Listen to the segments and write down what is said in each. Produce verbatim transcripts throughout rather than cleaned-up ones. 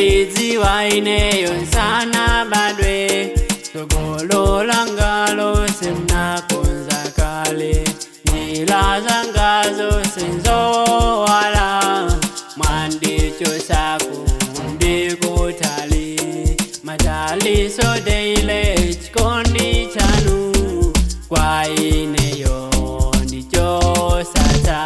Sindidziwa ineyo sana badwe sogolo langalo simnakonza kale nilaza ngazo sinzowala mwandicho saku ndikutali matali so daily chikondi chanu kwa ineyo ndicho sata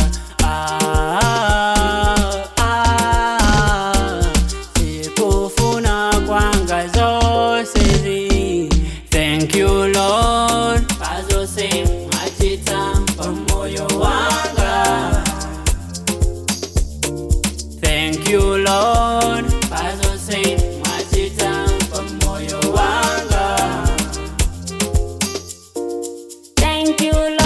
Thank you, Lord. Pazo sing machita pamoyo wanga. Thank you, Lord. Pazo sing machita pamoyo wanga. Thank you, Lord.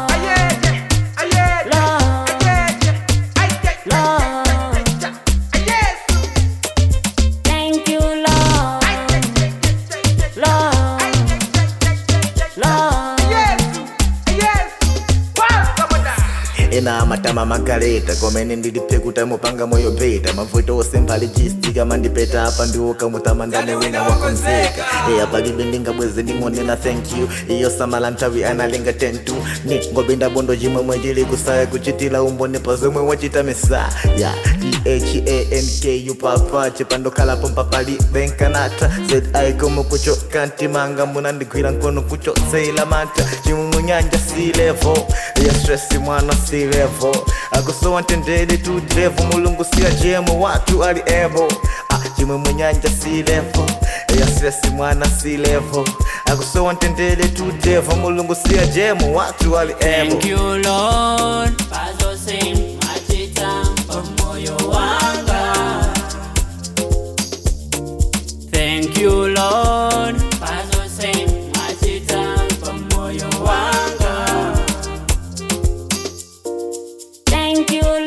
Ena matama makaleta komene ndilipekuta mupanga moyo beta mavuto osembali jistika mandipeta hapa ndiwoka mutama ndane wina wakonzeka eya palibe ndingabweze ndingonena thank you iyo samala ntawi analenga tentu ni ngobinda bondo jimwe mwejili kusaya kuchitila umbone pazomwe wachita mesa ya D H A N K U papa chipando kala pompa pali benkanata Z I komo kucho kanti manga muna ndigwira nkono kucho seila mata jimu munyanja si level ya stressi mwana si level akuso wantendele tu devil mulungu siya jemu watu ali ebo ah jimu munyanja si level ya stressi mwana si level akuso wantendele tu devil mulungu siya jemu watu ali ebo. Thank you, Lord. Pazo sing machita pamoyo wanga. Thank you, Lord. Pazo sing machita pamoyo wanga. Thank you, Lord.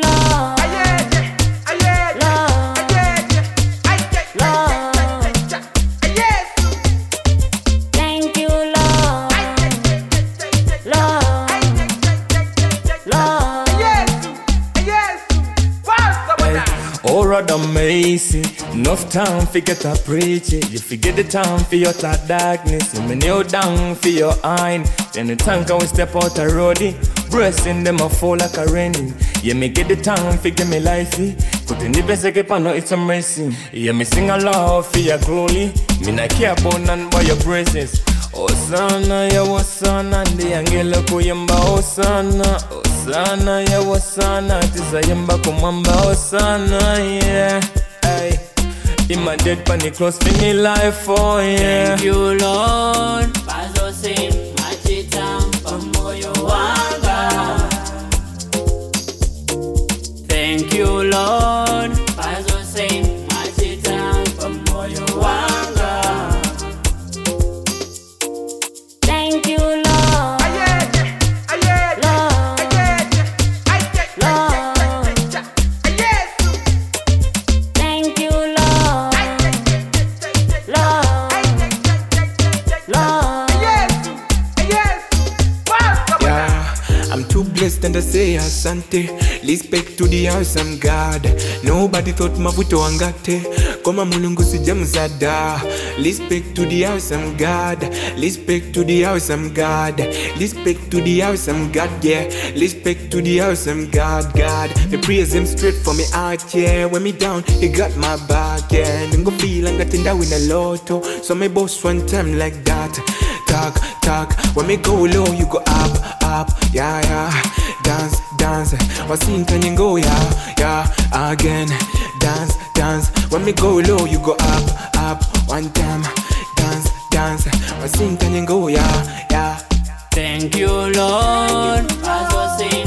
Oh, rather amazing. Enough time for get to preach it. You forget the time for your darkness. You kneel down for your eye. Then the time can we step out the roadie. Breasting them a fall like a raining. Yeah, me get the time for give me life. Couldn't the best I keep on, it's a mercy. Yeah, me sing a love for your glory. Me not care about none but your praises. Osana ya wasana ndi angela kuyamba osana. Osana ya wasana tizayamba kumamba osana yeah. Ay, in my dead panic close for me life oh yeah. Thank you, Lord. Pazo sing machita pamoyo wanga. Thank you, Lord. Pazo sing machita pamoyo wanga. Thank you, Lord. I'm too blessed and I say asante. Respect to the awesome God. Nobody thought mavuto angate koma mulungu sijamzada. Respect to the awesome God. Respect to the awesome God. Respect to the awesome God, yeah. Respect to the awesome God, God. Me praise him straight from me heart, yeah. When me down, he got my back, yeah. And go feel like I think that win a lotto. So me boss one time like that. Talk, talk. When me go low, you go up, up, yeah, yeah. Dance, dance. What scene can you go, yeah, yeah. Again, dance, dance. When me go low, you go up, up. One time, dance, dance. What scene can you go, yeah, yeah. Thank you, Lord. Pazo sing